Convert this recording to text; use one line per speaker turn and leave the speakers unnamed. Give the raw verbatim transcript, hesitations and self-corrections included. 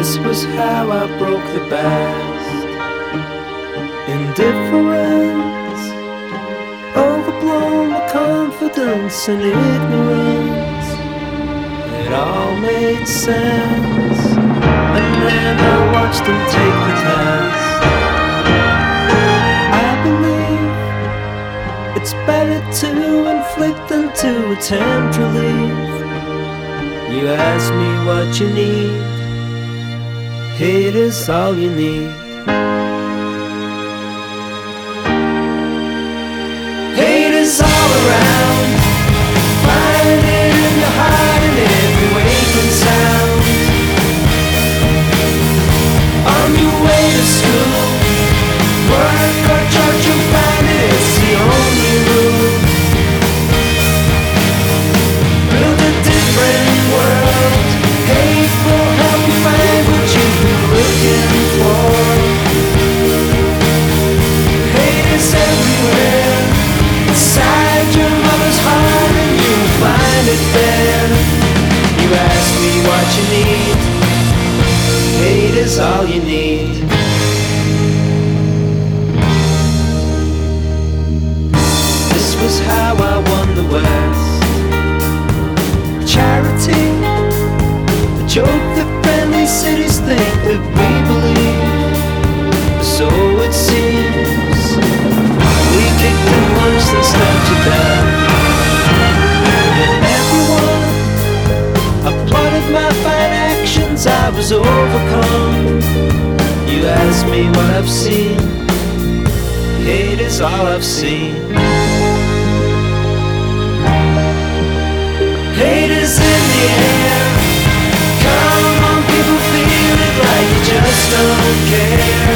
This was how I broke the best. Indifference, overblown with confidence and ignorance. It all made sense. And then I watched them take the test. I believe it's better to inflict than to attempt relief. You ask me what you need, hate is all you need. Hate is all around, find it in your heart in every waking sound. On your way to school, work or church, you'll find it, it's the only rule. Build a different world, hate will help you find what you've been looking for. Hate is everywhere, inside your mother's heart, and you'll find it there. You ask me what you need, hate is all you need. This was how I won the West. Charity, a joke that friendly cities think that we believe. So it seems we kicked and punched and stabbed to death. And everyone applauded my fine actions, I was overcome. You ask me what I've seen, hate is all I've seen. Hate is in the air, come on people, feel it like you just don't care.